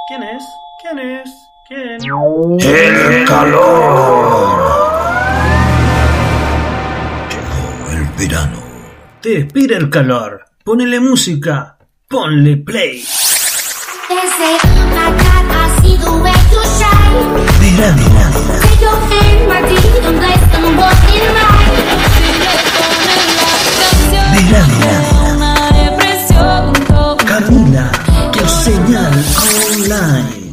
¿Quién es? ¿Quién es? ¿Quién? ¡El calor! Llegó el verano. Te espera el calor. Ponele música. Ponle play. Verano. Verano. Carmina, tu señal online.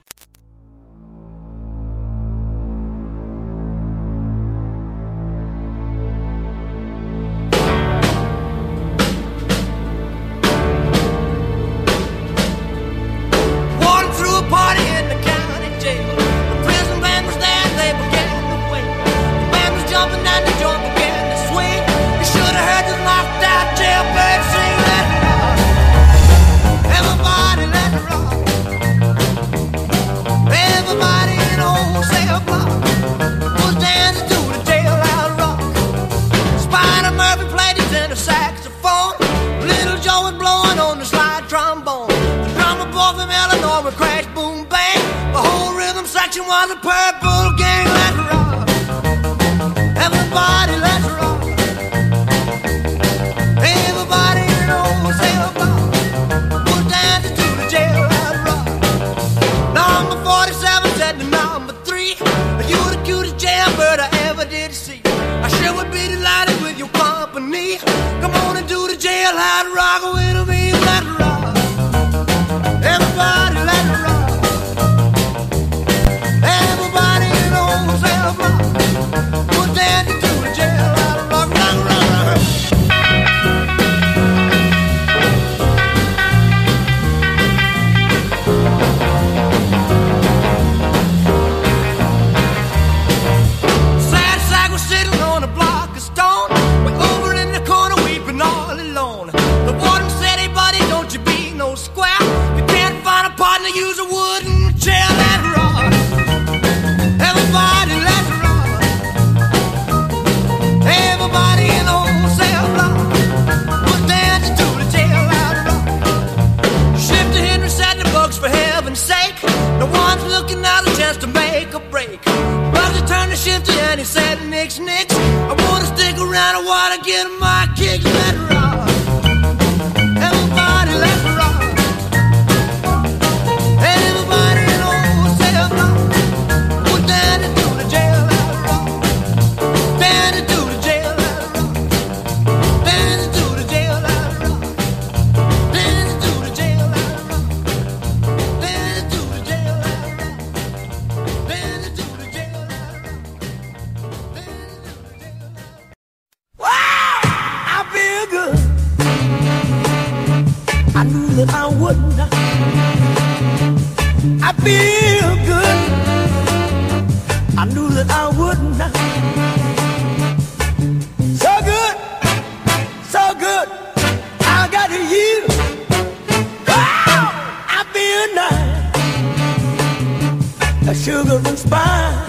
Was a purple gang, let's rock. Everybody, let's rock. Everybody knows they'll rock. We'll dance to the jailhouse rock. Number 47 said to number 3, you're the cutest jailbird I ever did see. I sure would be delighted with your company. Come on and do the jailhouse rock with me, let's rock. Everybody, let's rock. Use a wooden chair, let's rock. Everybody, let's rock. Everybody in the whole cell block was dancing to the jailhouse rock. Shifty Henry said the bugs for heaven's sake. No one's looking out a chance to make a break. Bugsy turned to Shifty and he said, Nix, Nix, I wanna stick around, I wanna get my kicks, let's rock. Everybody, let's rock. I wouldn't. I feel good. I knew that I wouldn't. So good, so good. I got you. Oh, I feel nice. A sugar and spice.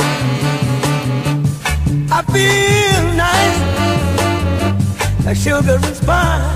I feel nice. A sugar and spice.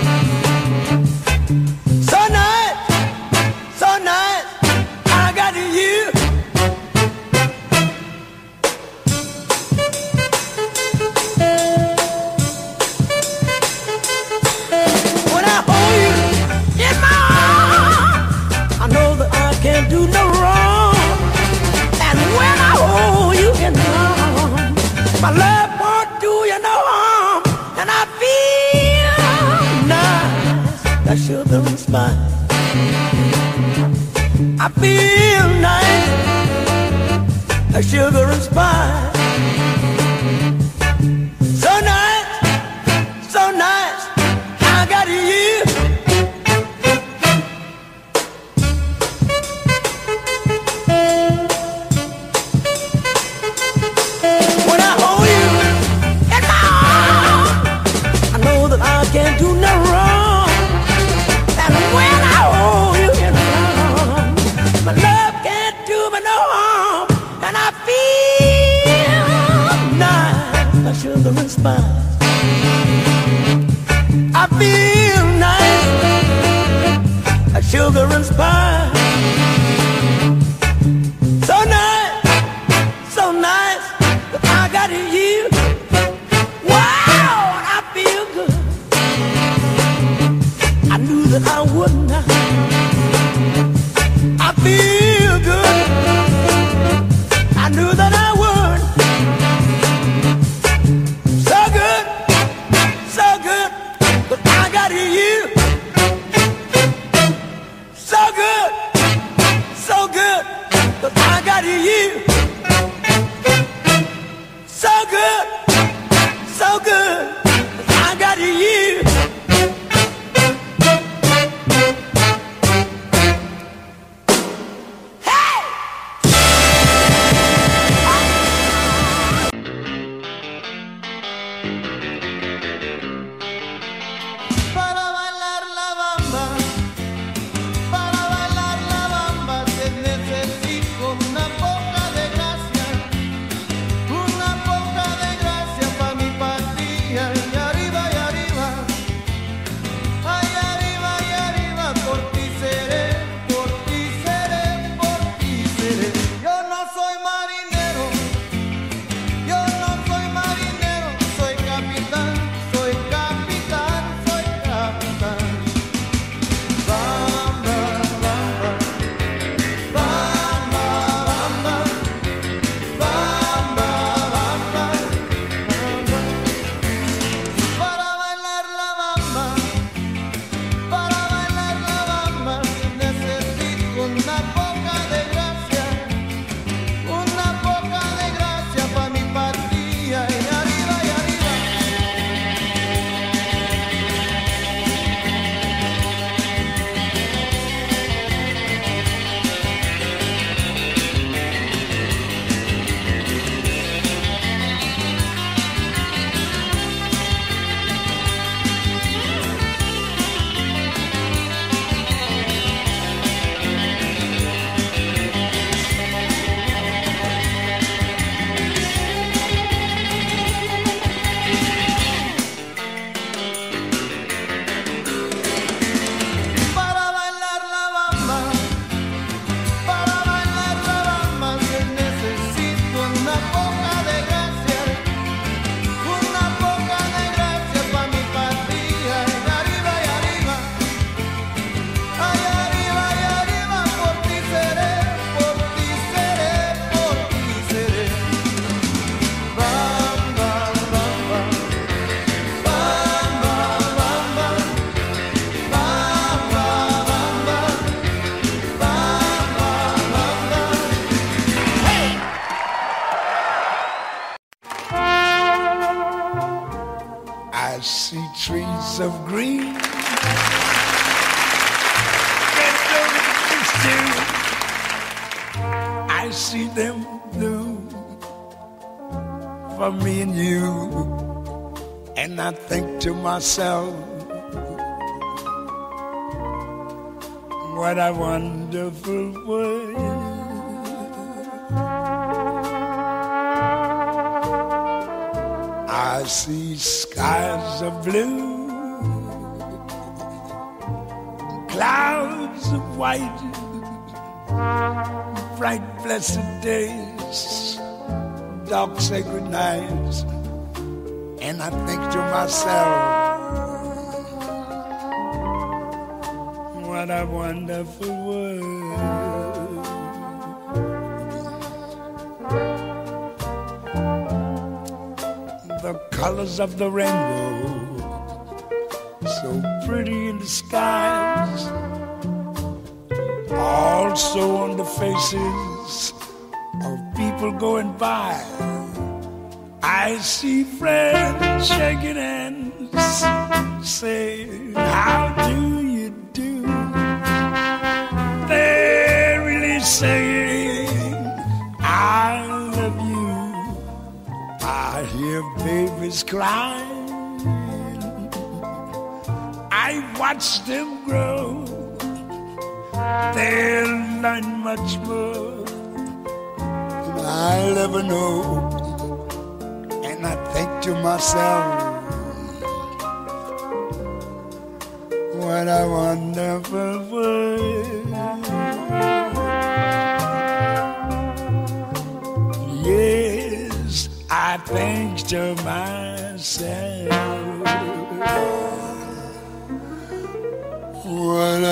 My love won't do you no harm, and I feel nice, that sugar and spice. I feel nice, that sugar and spice. So nice, so nice, I got you. Sugar and spice. I feel nice. that I would not. I feel good. I knew that I would. So good, but I got you. So good, but I got you. So good, but I got you. I see trees of green. I see them blue for me and you. And I think to myself, what a wonderful world. I see skies of blue, clouds of white, bright blessed days, dark sacred nights, and I think to myself, what a wonderful world. The colors of the rainbow, so pretty in the skies, also on the faces of people going by. I see friends shaking hands, saying, how do you do? They're really saying, I love you. I hear babies crying. I watch them grow. They'll learn much more than I'll ever know. And I think to myself, what a wonderful world. Yes, I think to myself, What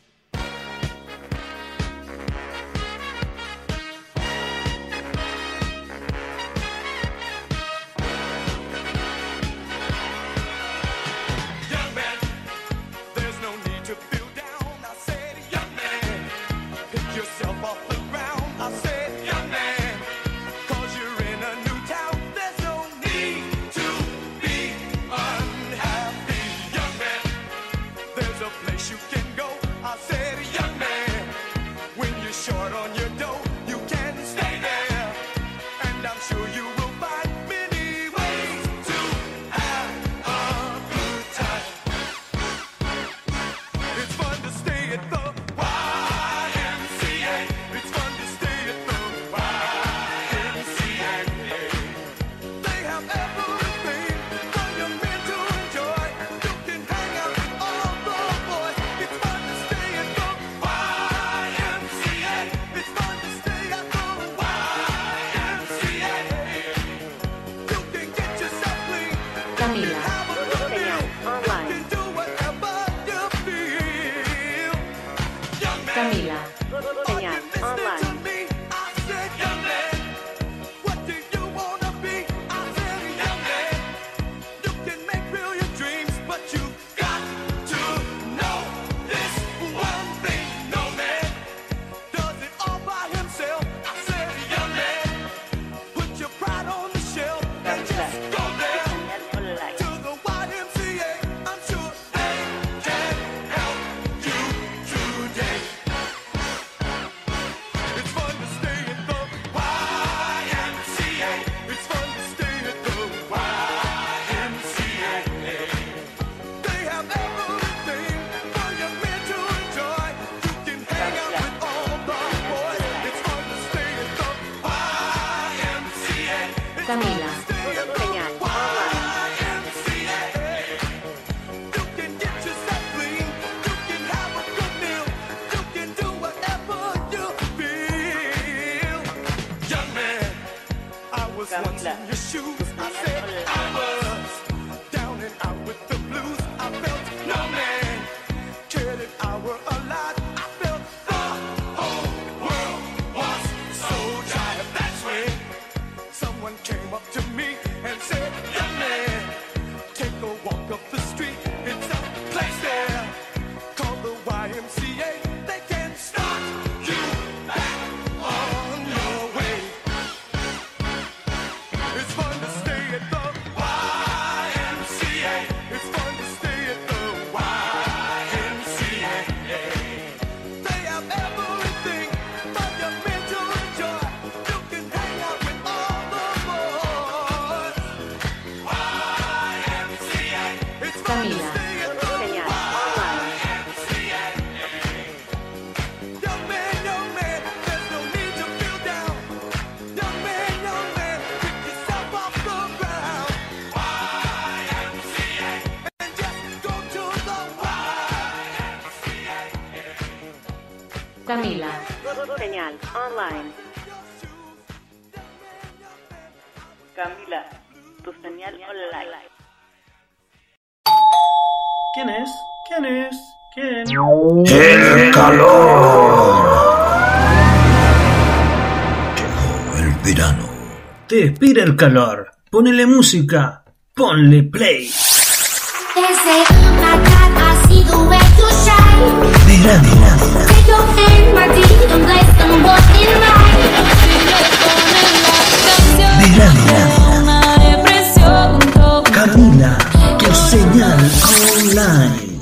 Camila, señal online. Camila, señal online. Camila, Camila, señal online. Camila, señal online. Camila, tu señal online. ¿Quién es? ¿Quién es? ¿Quién? ¡El calor! Llegó el verano. Te espera el calor. Ponele música. Ponle play. Verano. Camila, tu señal online.